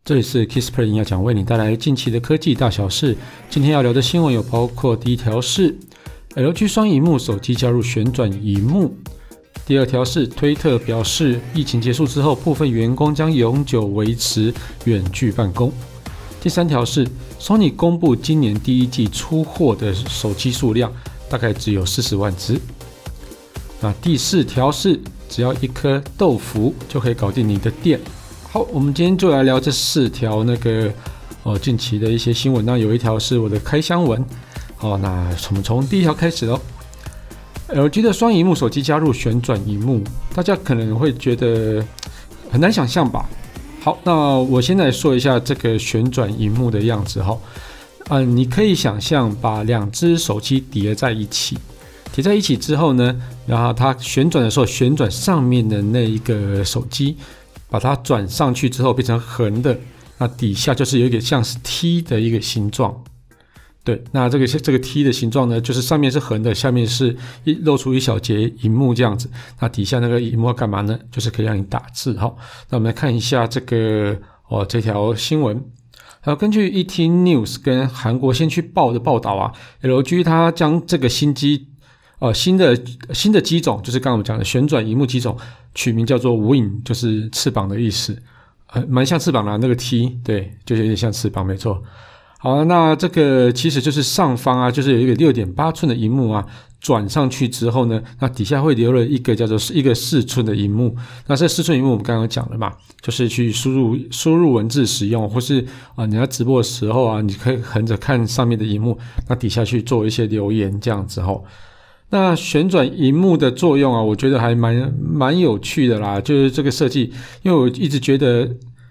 这里是 Kissplay 营养讲，为你带来近期的科技大小事。今天要聊的新闻有包括第一条是 LG 双萤幕手机加入旋转萤幕，第二条是推特表示疫情结束之后，部分员工将永久维持远距办公。第三条是 Sony 公布今年第一季出货的手机数量大概只有40万只。那第四条是只要一颗豆腐就可以搞定你的店。好，我们今天就来聊这4条近期的一些新闻。那有一条是我的开箱文。好，那我们从第一条开始咯。LG 的双萤幕手机加入旋转萤幕，大家可能会觉得很难想象吧？好，那我先来说一下这个旋转萤幕的样子哈。你可以想象把2只手机叠在一起之后呢，然后它旋转的时候，旋转上面的那一个手机，把它转上去之后变成横的，那底下就是有一点像是 T 的一个形状。对，那这个 T 的形状呢，就是上面是横的，下面是露出一小截萤幕这样子。那底下那个萤幕要干嘛呢？就是可以让你打字。好，那我们来看一下这条新闻。还有根据 ET News 跟韩国先驱报的报道啊 ，LG 它将这个新的机种，就是刚刚我们讲的旋转萤幕机种，取名叫做 Wing， 就是翅膀的意思，蛮像翅膀的那个 T， 对，就有点像翅膀，没错。好，那这个其实就是上方啊，就是有一个 6.8 寸的萤幕啊，转上去之后呢，那底下会留了一个叫做一个4寸的萤幕。那这4寸萤幕我们刚刚讲了嘛，就是去输入文字使用，或是你要直播的时候啊，你可以横着看上面的萤幕，那底下去做一些留言这样子齁。那旋转萤幕的作用啊，我觉得还蛮有趣的啦，就是这个设计，因为我一直觉得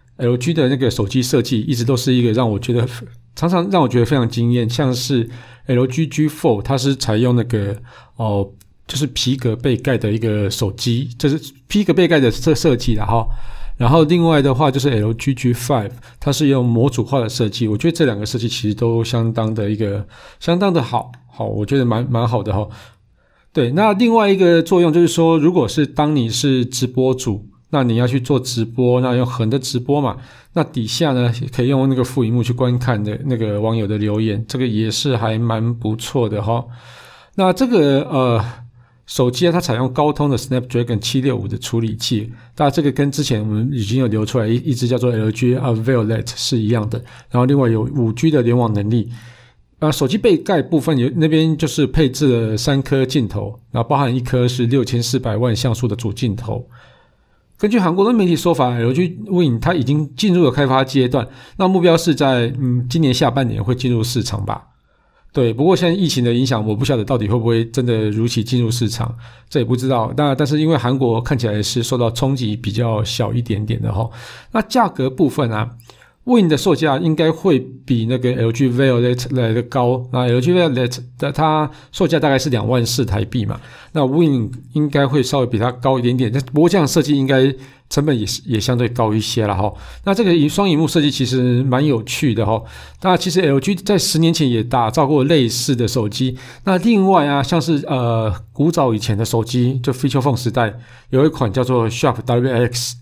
LG 的那个手机设计一直都是一个常常让我觉得非常惊艳，像是 LG G4 它是采用那个就是皮革背盖的一个手机，就是皮革背盖的设计啦齁。然后另外的话就是 LG G5 它是用模组化的设计，我觉得这2个设计其实都相当的好，我觉得蛮好的齁。对，那另外一个作用就是说，如果是当你是直播主，那你要去做直播，那用横的直播嘛，那底下呢可以用那个副萤幕去观看的那个网友的留言，这个也是还蛮不错的齁。那这个手机啊，它采用高通的 Snapdragon 765的处理器，那这个跟之前我们已经有流出来一支叫做 LG Violet 是一样的，然后另外有 5G 的联网能力。手机背盖部分那边就是配置了3颗镜头，然后包含1颗是6400万像素的主镜头。根据韩国的媒体说法 ，LG Wing 它已经进入了开发阶段，那目标是在今年下半年会进入市场吧。对，不过现在疫情的影响，我不晓得到底会不会真的如期进入市场，这也不知道。但是因为韩国看起来是受到冲击比较小一点点的齁。那价格部分啊，Wing 的售价应该会比那个 LG Violet 来的高，那 LG Violet 的它售价大概是24000台币嘛，那 Wing 应该会稍微比它高一点点，不过这样设计应该成本也相对高一些啦齁。那这个双萤幕设计其实蛮有趣的齁。那其实 LG 在10年前也打造过类似的手机。那另外啊，像是古早以前的手机，就 Feature Phone 时代，有一款叫做 Sharp WX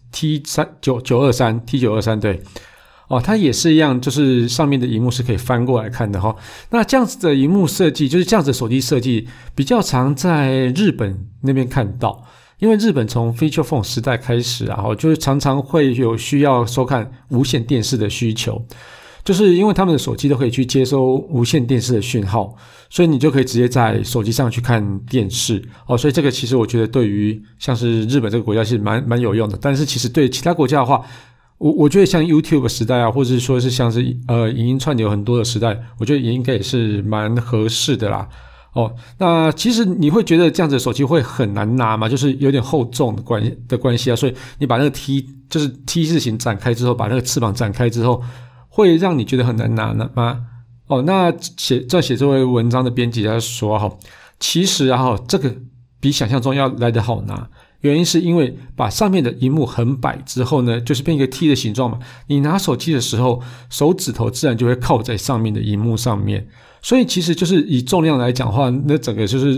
T923 对。它也是一样，就是上面的萤幕是可以翻过来看的齁。那这样子的萤幕设计，就是这样子的手机设计，比较常在日本那边看到。因为日本从 Feature Phone 时代开始啊，就是常常会有需要收看无线电视的需求，就是因为他们的手机都可以去接收无线电视的讯号，所以你就可以直接在手机上去看电视所以这个其实我觉得对于像是日本这个国家是蛮有用的。但是其实对其他国家的话，我觉得像 YouTube 时代啊，或者说是像是影音串流很多的时代，我觉得也应该也是蛮合适的啦。那其实你会觉得这样子的手机会很难拿吗？就是有点厚重的关系啊，所以你把那个 就是 T 字形展开之后，把那个翅膀展开之后，会让你觉得很难拿吗？那写这位文章的编辑他说其实这个比想象中要来得好拿。原因是因为把上面的萤幕横摆之后呢，就是变一个 T 的形状嘛，你拿手机的时候，手指头自然就会靠在上面的萤幕上面，所以其实就是以重量来讲的话，那整个就是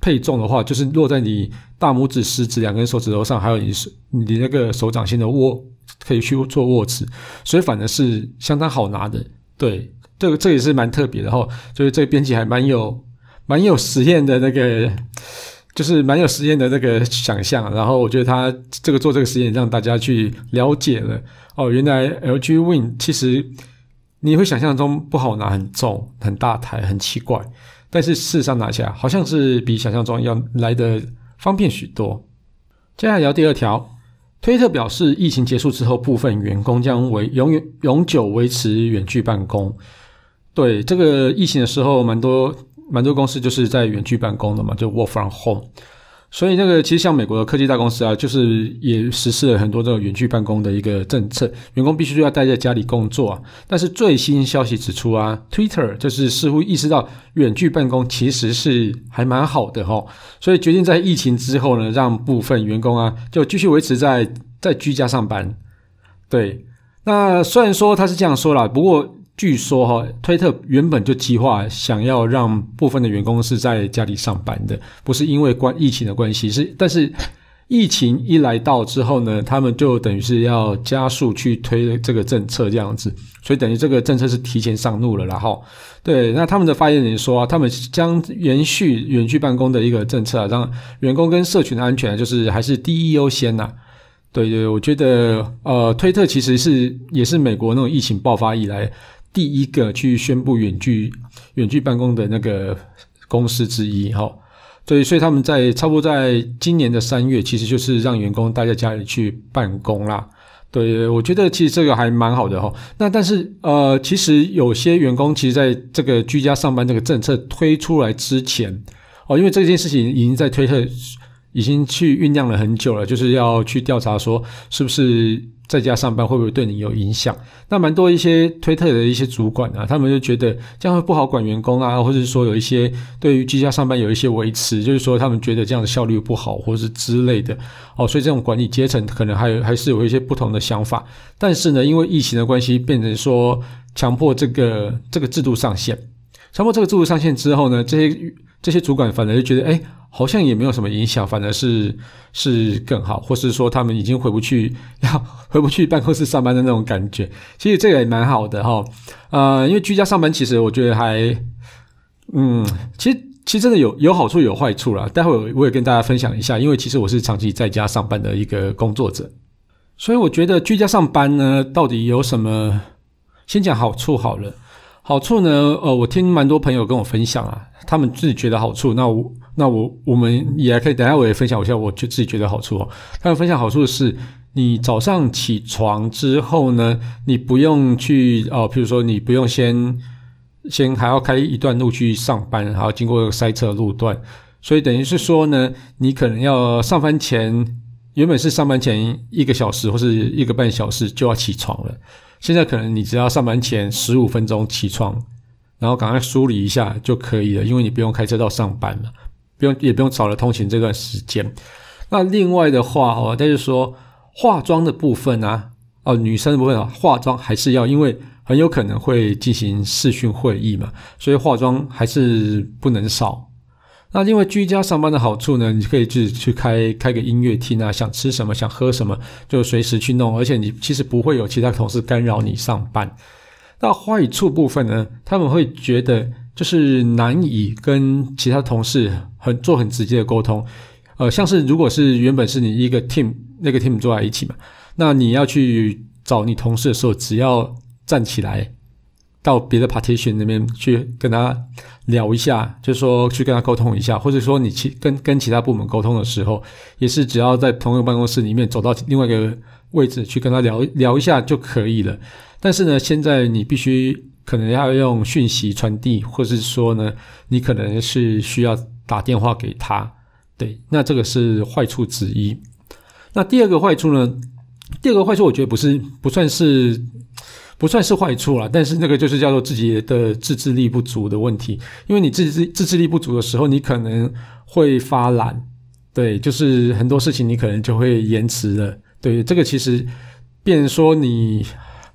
配重的话，就是落在你大拇指、食指两根手指头上，还有你那个手掌心的可以去做握持，所以反而是相当好拿的。对，这也是蛮特别的齁，就是这个编辑还蛮有实验的那个，就是蛮有实验的那个想象，然后我觉得他做这个实验让大家去了解了原来 LG Win 其实你会想象中不好拿，很重很大台很奇怪，但是事实上拿起来好像是比想象中要来得方便许多。接下来聊第二条，推特表示疫情结束之后部分员工将永久维持远距办公。对，这个疫情的时候蛮多公司就是在远距办公的嘛，就 work from home。所以其实像美国的科技大公司啊，就是也实施了很多这种远距办公的一个政策，员工必须要待在家里工作啊。但是最新消息指出啊 ，Twitter 就是似乎意识到远距办公其实是还蛮好的所以决定在疫情之后呢，让部分员工啊就继续维持在居家上班。对，那虽然说他是这样说啦，不过据说推特原本就计划想要让部分的员工是在家里上班的，不是因为疫情的关系，但是疫情一来到之后呢，他们就等于是要加速去推这个政策这样子，所以等于这个政策是提前上路了啦对，那他们的发言人说他们将延续远距办公的一个政策让员工跟社群的安全就是还是第一优先对，我觉得推特其实也是美国那种疫情爆发以来第一个去宣布远距办公的那个公司之一对，所以他们差不多在今年的3月，其实就是让员工待在家里去办公啦。对，我觉得其实这个还蛮好的那但是其实有些员工其实在这个居家上班这个政策推出来之前因为这件事情已经在推特已经去酝酿了很久了，就是要去调查说是不是在家上班会不会对你有影响。那蛮多一些推特的一些主管啊，他们就觉得这样会不好管员工啊，或者是说有一些对于居家上班有一些维持，就是说他们觉得这样的效率不好或是之类的所以这种管理阶层可能还是有一些不同的想法。但是呢，因为疫情的关系，变成说强迫这个制度上线，之后呢，这些主管反而就觉得好像也没有什么影响，反而是更好，或是说他们已经回不去办公室上班的那种感觉。其实这个也蛮好的因为居家上班其实我觉得还其实真的有好处有坏处啦，待会我也跟大家分享一下，因为其实我是长期在家上班的一个工作者，所以我觉得居家上班呢到底有什么，先讲好处好了。好处呢我听蛮多朋友跟我分享他们自己觉得好处，那我们也可以等一下我也分享一下我就自己觉得好处他们分享好处的是，你早上起床之后呢，你不用去譬如说你不用先还要开一段路去上班，还要经过塞车的路段，所以等于是说呢，你可能要上班前，原本是上班前1个小时或是1个半小时就要起床了，现在可能你只要上班前15分钟起床，然后赶快梳理一下就可以了，因为你不用开车到上班了，也不用少了通勤这段时间。那另外的话就是说化妆的部分女生的部分化妆还是要，因为很有可能会进行视讯会议嘛，所以化妆还是不能少。那另外居家上班的好处呢，你可以自己去开个音乐厅想吃什么想喝什么就随时去弄，而且你其实不会有其他同事干扰你上班。那坏处部分呢，他们会觉得就是难以跟其他同事做很直接的沟通。像是如果是原本是你一个 team 那个 team 坐在一起嘛，那你要去找你同事的时候，只要站起来到别的 partition 那边去跟他聊一下，就是说去跟他沟通一下，或者说你跟其他部门沟通的时候，也是只要在同一个办公室里面走到另外一个位置去跟他聊一下就可以了。但是呢，现在你必须可能要用讯息传递，或是说呢，你可能是需要打电话给他。对，那这个是坏处之一。那第二个坏处呢？第二个坏处我觉得不算是坏处啦，但是那个就是叫做自己的自制力不足的问题。因为你自制力不足的时候，你可能会发懒，对，就是很多事情你可能就会延迟了。对，这个其实变成说你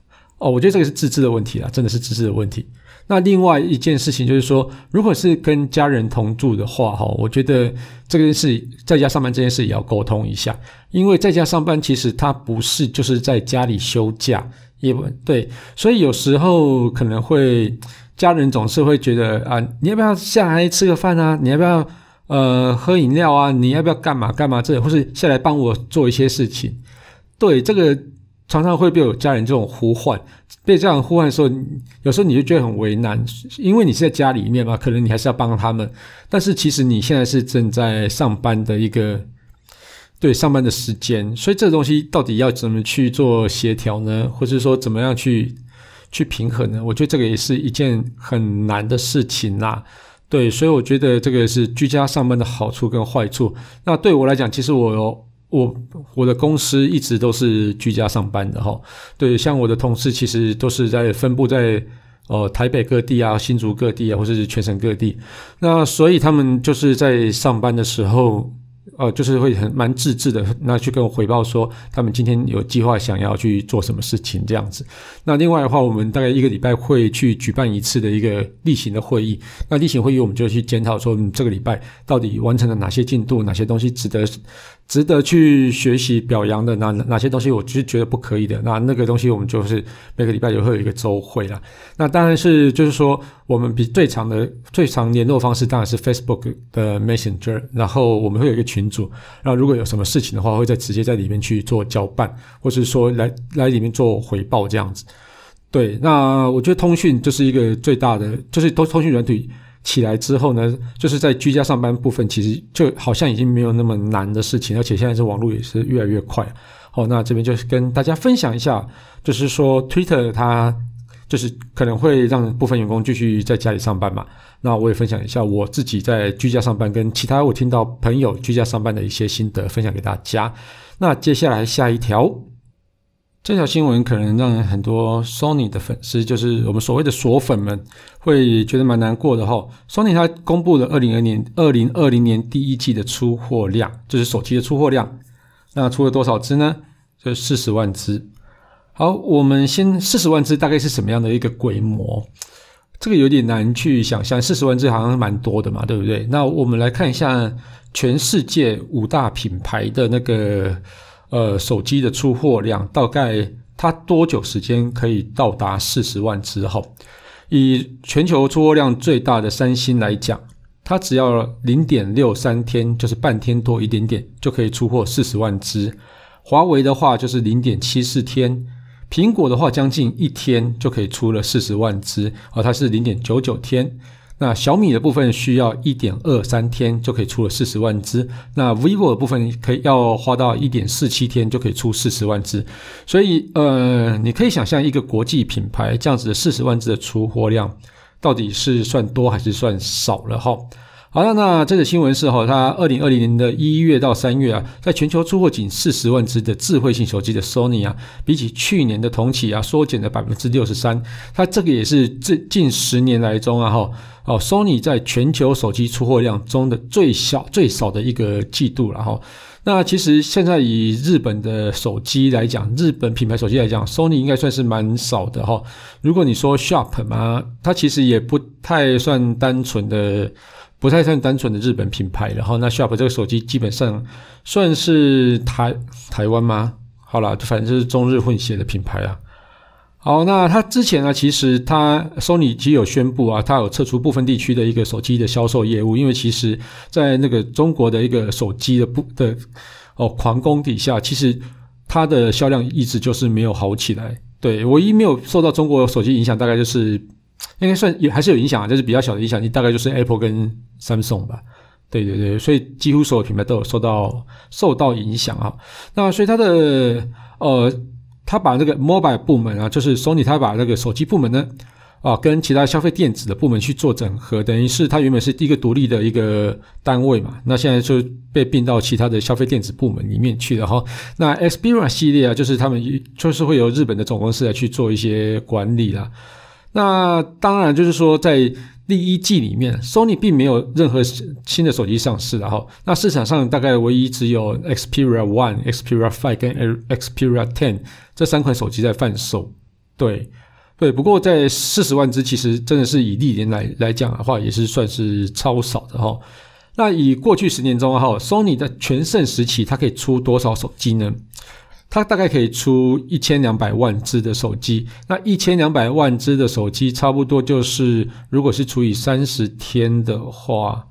我觉得这个是自制的问题啦，真的是自制的问题。那另外一件事情就是说，如果是跟家人同住的话，我觉得这件事在家上班这件事也要沟通一下，因为在家上班其实它不是就是在家里休假，也不对，所以有时候可能会家人总是会觉得啊，你要不要下来吃个饭啊？你要不要喝饮料啊？你要不要干嘛干嘛或是下来帮我做一些事情？对，这个常常会被有家人这种呼唤，被这样呼唤的时候，有时候你就觉得很为难，因为你是在家里面嘛，可能你还是要帮他们，但是其实你现在是正在上班的上班的时间，所以这个东西到底要怎么去做协调呢？或是说怎么样去平衡呢？我觉得这个也是一件很难的事情啦。对，所以我觉得这个是居家上班的好处跟坏处。那对我来讲，其实我的公司一直都是居家上班的齁。对，像我的同事其实都是在分布在台北各地啊、新竹各地啊，或者是全省各地。那所以他们就是在上班的时候就是会蛮自制的，那去跟我回报说他们今天有计划想要去做什么事情这样子。那另外的话，我们大概1个礼拜会去举办一次的一个例行的会议。那例行会议我们就去检讨说，这个礼拜到底完成了哪些进度，哪些东西值得去学习表扬的，哪些东西我就是觉得不可以的，那个东西我们就是每个礼拜也会有一个周会啦。那当然是就是说我们比最长联络方式当然是 Facebook 的 Messenger， 然后我们会有一个群组，然后如果有什么事情的话会直接在里面去做交办，或是说来里面做回报这样子。对，那我觉得通讯就是一个最大的，就是通讯软体起来之后呢，就是在居家上班部分其实就好像已经没有那么难的事情，而且现在是网络也是越来越快。那这边就是跟大家分享一下，就是说 Twitter 它就是可能会让部分员工继续在家里上班嘛，那我也分享一下我自己在居家上班跟其他我听到朋友居家上班的一些心得分享给大家。那接下来下一条，这条新闻可能让很多 Sony 的粉丝，就是我们所谓的锁粉们会觉得蛮难过的齁。Sony 它公布了2020年第一季的出货量，就是手机的出货量。那出了多少只呢？就是40万只。好，我们先40万只大概是什么样的一个规模？这个有点难去想象，40万只好像蛮多的嘛，对不对？那我们来看一下全世界5大品牌的那个手机的出货量，大概它多久时间可以到达40万只齁。以全球出货量最大的三星来讲，它只要 0.63 天，就是半天多一点点就可以出货40万只。华为的话就是 0.74 天，苹果的话将近1天就可以出了40万只，它是 0.99 天。那小米的部分需要 1.23 天就可以出了40万只，那 vivo 的部分要花到 1.47 天就可以出40万只。所以你可以想象一个国际品牌这样子的40万只的出货量到底是算多还是算少了齁。好，那这个新闻是它2020年的1月到3月啊，在全球出货仅40万只的智慧型手机的 Sony 啊，比起去年的同期啊，缩减了 63%。它这个也是近10年来中啊Sony 在全球手机出货量中的最少的一个季度了齁。那其实现在以日本的手机来讲，日本品牌手机来讲 Sony 应该算是蛮少的齁。如果你说 Sharp 嘛，它其实也不太算单纯的日本品牌了齁。那 Sharp 这个手机基本上算是台湾吗？好啦，反正就是中日混血的品牌啊。好，那它之前呢，其实Sony 其实有宣布啊，它有撤出部分地区的一个手机的销售业务，因为其实在那个中国的一个手机的狂攻底下，其实它的销量一直就是没有好起来。对，唯一没有受到中国手机影响，大概就是应该算还是有影响啊，就是比较小的影响，大概就是 Apple 跟 Samsung 吧。对对对，所以几乎所有品牌都有受到影响啊。那所以他把这个 mobile 部门啊，就是 Sony 他把那个手机部门呢跟其他消费电子的部门去做整合，等于是它原本是一个独立的一个单位嘛，那现在就被并到其他的消费电子部门里面去了齁。那 Xperia 系列啊，就是他们就是会由日本的总公司来去做一些管理啦。那当然就是说在第一季里面 Sony 并没有任何新的手机上市齁。那市场上大概唯一只有 Xperia 1、Xperia 5跟 Xperia 10这3款手机在贩售。 对对，不过在40万只其实真的是以历年来讲的话，也是算是超少的齁。那以过去10年中Sony 在全盛时期它可以出多少手机呢？它大概可以出1200万只的手机，那1200万只的手机差不多就是如果是除以30天的话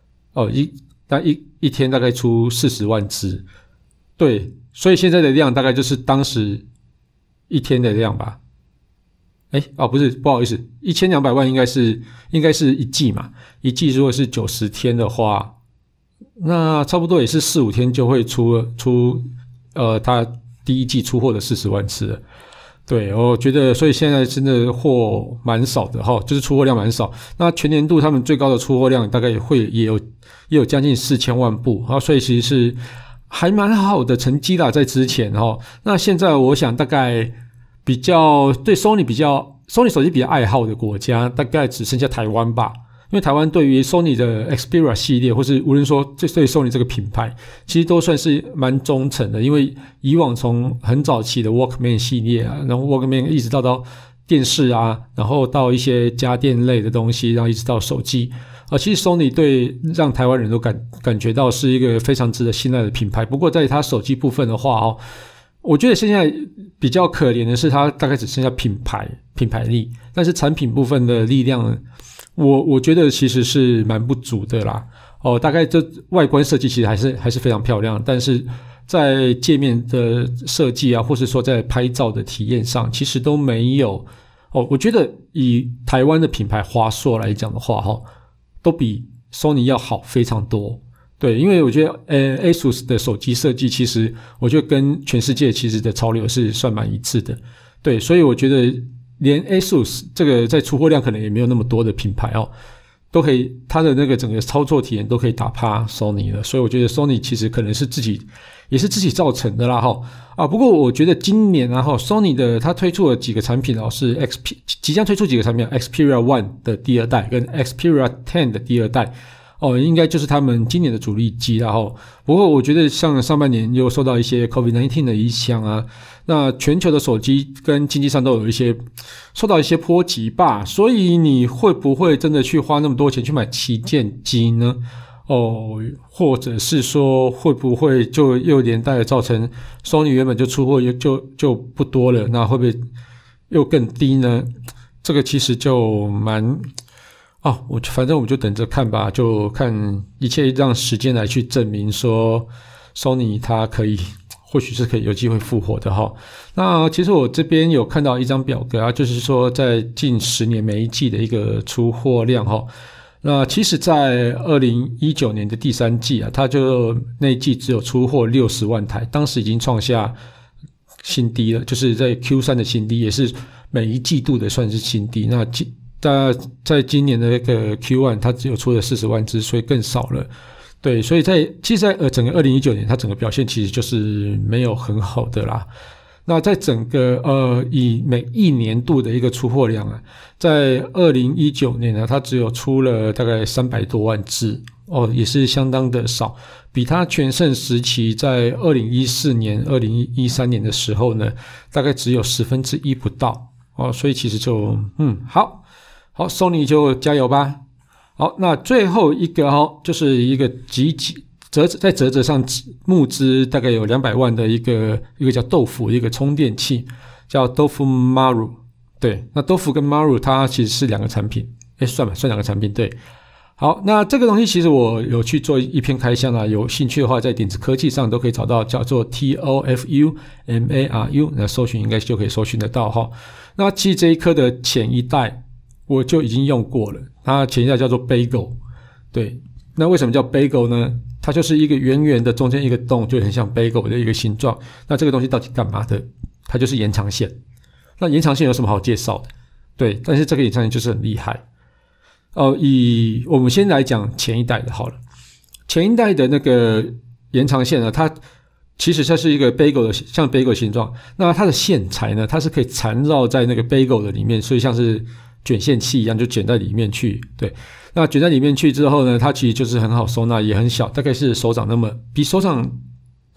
一天大概出40万只。对，所以现在的量大概就是当时一天的量吧。不是，不好意思，1200万应该是一季嘛，一季如果是90天的话，那差不多也是4-5天就会出它第一季出货的40万次了。对，我觉得所以现在真的货蛮少的就是出货量蛮少。那全年度他们最高的出货量大概也有将近4000万部，所以其实是还蛮好的成绩啦，在之前那现在我想大概比较对 Sony 手机比较爱好的国家大概只剩下台湾吧。因为台湾对于 Sony 的 Xperia 系列或是无论说对 Sony 这个品牌其实都算是蛮忠诚的，因为以往从很早期的 Walkman 系列然后 Walkman 一直到电视然后到一些家电类的东西，然后一直到手机其实 Sony 对让台湾人都感觉到是一个非常值得信赖的品牌。不过在它手机部分的话我觉得现在比较可怜的是它大概只剩下品牌力，但是产品部分的力量我觉得其实是蛮不足的啦。大概这外观设计其实还是非常漂亮，但是在界面的设计或是说在拍照的体验上其实都没有我觉得以台湾的品牌华硕来讲的话都比 Sony 要好非常多。对，因为我觉得ASUS 的手机设计其实我觉得跟全世界其实的潮流是算蛮一致的。对，所以我觉得连 ASUS 这个在出货量可能也没有那么多的品牌都可以，它的那个整个操作体验都可以打趴 Sony 了。所以我觉得 Sony 其实可能是自己造成的啦不过我觉得今年Sony 的它推出了几个产品是即将推出几个产品Xperia One 的第二代跟 Xperia 10的第二代应该就是他们今年的主力机啦不过我觉得像上半年又受到一些 COVID-19 的影响那全球的手机跟经济上都有受到一些波及吧，所以你会不会真的去花那么多钱去买旗舰机呢？或者是说会不会就又连带的造成 Sony 原本就出货就不多了，那会不会又更低呢？这个其实就蛮反正我们就等着看吧，就看一切让时间来去证明说 Sony 它或许是可以有机会复活的那其实我这边有看到一张表格就是说在近10年每一季的一个出货量那其实在2019年的第3季它就那一季只有出货60万台，当时已经创下新低了，就是在 Q3 的新低，也是每一季度的算是新低。那在今年的那个 Q1 它只有出了40万只，所以更少了。对，所以其实在整个2019年它整个表现其实就是没有很好的啦。那在整个以每一年度的一个出货量在2019年它只有出了大概300多万只也是相当的少，比它全盛时期在2014年2013年的时候呢大概只有1/10不到所以其实就好 Sony 就加油吧。好，那最后一个就是一个在折上募资大概有200万的一个叫豆腐一个充电器，叫豆腐 Maru。 对，那豆腐跟 Maru 它其实是两个产品，算两个产品。对，好，那这个东西其实我有去做一篇开箱有兴趣的话在点子科技上都可以找到，叫做 TOFU MARU， 那搜寻应该就可以搜寻得到那其实这一颗的前一代我就已经用过了，它前一代叫做 Bagel。 对，那为什么叫 Bagel 呢？它就是一个圆圆的中间一个洞，就很像 Bagel 的一个形状。那这个东西到底干嘛的？它就是延长线。那延长线有什么好介绍的？对，但是这个延长线就是很厉害以我们先来讲前一代的好了。前一代的那个延长线它其实它是一个 Bagel 的像 Bagel 形状，那它的线材呢它是可以缠绕在那个 Bagel 的里面，所以像是卷线器一样就卷在里面去。对，那卷在里面去之后呢它其实就是很好收纳，也很小，大概是手掌那么比手掌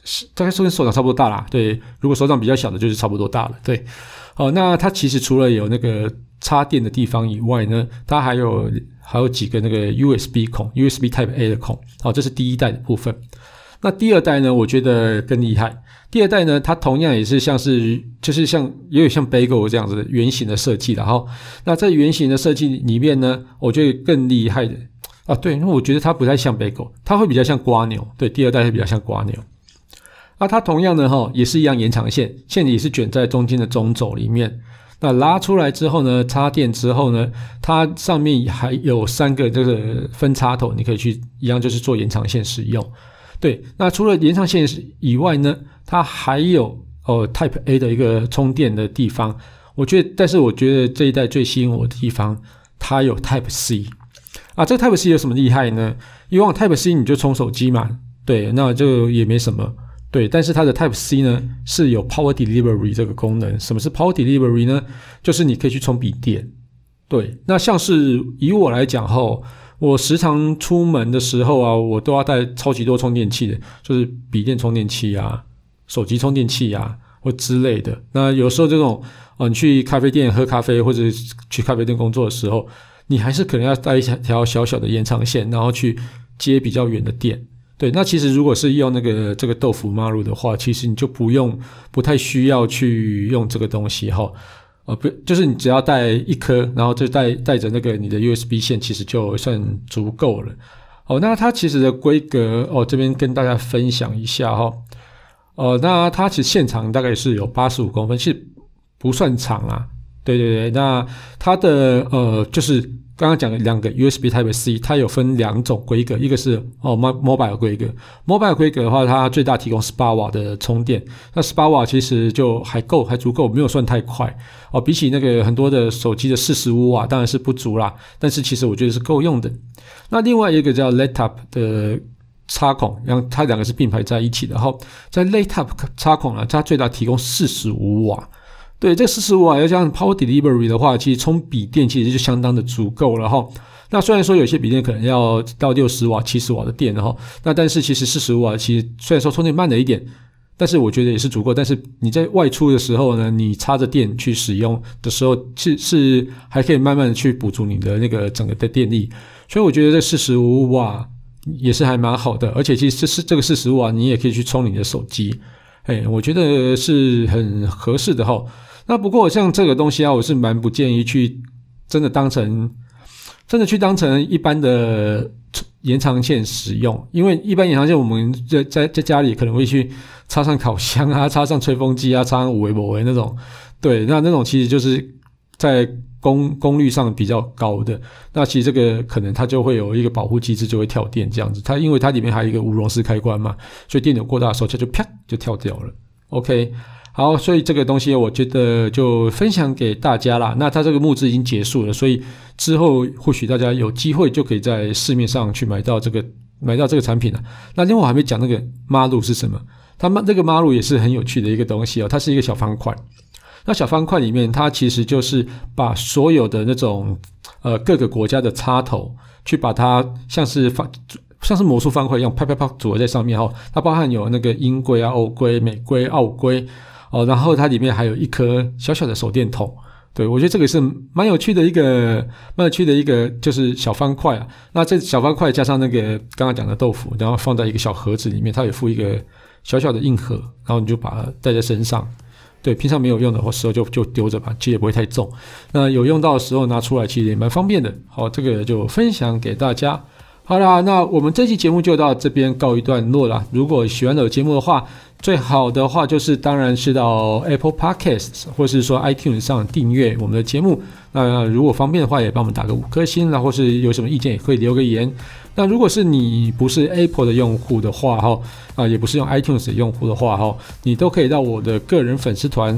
大概跟手掌差不多大啦。对，如果手掌比较小的，就是差不多大了。对，那它其实除了有那个插电的地方以外呢，它还有几个那个 USB 孔 ，USB Type A 的孔。这是第一代的部分。那第二代呢，我觉得更厉害。第二代呢，它同样也是就是像有点像 Bagel 这样子的圆形的设计，然后那在圆形的设计里面呢，我觉得更厉害的对，因为我觉得它不太像 Bagel， 它会比较像蝸牛。对，第二代会比较像蝸牛。它同样呢也是一样延长线也是卷在中间的中轴里面。那拉出来之后呢，插电之后呢，它上面还有3个这个分插头，你可以去一样就是做延长线使用。对，那除了延长线以外呢，它还有Type A 的一个充电的地方。但是我觉得这一代最吸引我的地方，它有 Type C。这个 Type C 有什么厉害呢？以往 Type C 你就充手机嘛，对，那就也没什么。对，但是它的 Type C 呢是有 Power Delivery 这个功能。什么是 Power Delivery 呢？就是你可以去充笔电。对，那像是以我来讲我时常出门的时候我都要带超级多充电器的，就是笔电充电器手机充电器或之类的。那有时候这种你去咖啡店喝咖啡或者去咖啡店工作的时候，你还是可能要带一条小小的延长线，然后去接比较远的电。对，那其实如果是用这个豆腐 Maru 的话，其实你就不太需要去用这个东西就是你只要带一颗，然后就带着那个你的 USB 线，其实就算足够了。那它其实的规格这边跟大家分享一下那它其实线长大概是有85公分，其实不算长啊。对，那它的就是刚刚讲的2个 USB Type C， 它有分2种规格，一个是Mobile 规格。Mobile 规格的话，它最大提供18瓦的充电，那18瓦其实就还足够，没有算太快比起那个很多的手机的45瓦当然是不足啦，但是其实我觉得是够用的。那另外一个叫 Laptop 的插孔，它2个是并排在一起的。在 Laptop 插孔它最大提供45瓦。对，这45瓦要加上 Power Delivery 的话，其实充笔电其实就相当的足够了那虽然说有些笔电可能要到60瓦、70瓦的电那但是其实45瓦其实虽然说充电慢了一点，但是我觉得也是足够。但是你在外出的时候呢，你插着电去使用的时候，是还可以慢慢的去补足你的那个整个的电力。所以我觉得这45瓦也是还蛮好的，而且其实这个45瓦你也可以去充你的手机。我觉得是很合适的那不过像这个东西我是蛮不建议去真的去当成一般的延长线使用，因为一般延长线我们在家里可能会去插上烤箱插上吹风机插上五维那种。对，那种其实就是在功率上比较高的，那其实这个可能它就会有一个保护机制，就会跳电这样子。因为它里面还有一个无熔丝开关嘛，所以电流过大的时候它就啪就跳掉了。OK， 好，所以这个东西我觉得就分享给大家啦。那它这个募资已经结束了，所以之后或许大家有机会就可以在市面上去买到这个产品了。那另外我还没讲那个 Maru 是什么，这个 Maru 也是很有趣的一个东西它是一个小方块。那小方块里面它其实就是把所有的那种各个国家的插头去把它像是魔术方块一样啪组合在上面它包含有那个英规欧规、美规、澳规然后它里面还有一颗小小的手电筒。对，我觉得这个是蛮有趣的一个就是小方块那这小方块加上那个刚刚讲的豆腐，然后放在一个小盒子里面，它也附一个小小的硬盒，然后你就把它带在身上。对，平常没有用的时候就丢着吧，其实也不会太重。那有用到的时候拿出来，其实也蛮方便的。这个就分享给大家。好啦，那我们这期节目就到这边告一段落啦。如果喜欢我的节目的话，最好的话就是当然是到 Apple Podcasts 或是说 iTunes 上订阅我们的节目。那如果方便的话，也帮我们打个5颗星啦，或是有什么意见也可以留个言。那如果是你不是 Apple 的用户的话也不是用 iTunes 的用户的话你都可以到我的个人粉丝团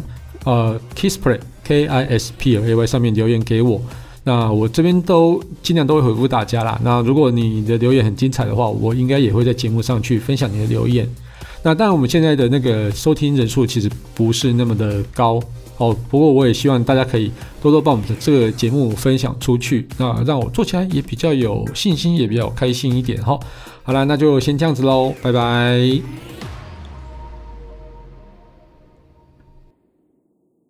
Kisplay KISPLAY 上面留言给我。那我这边都尽量都会回复大家啦。那如果你的留言很精彩的话，我应该也会在节目上去分享你的留言。那当然我们现在的那个收听人数其实不是那么的高不过我也希望大家可以多多把我们的这个节目分享出去，那让我做起来也比较有信心，也比较开心一点好啦，那就先这样子咯，拜拜。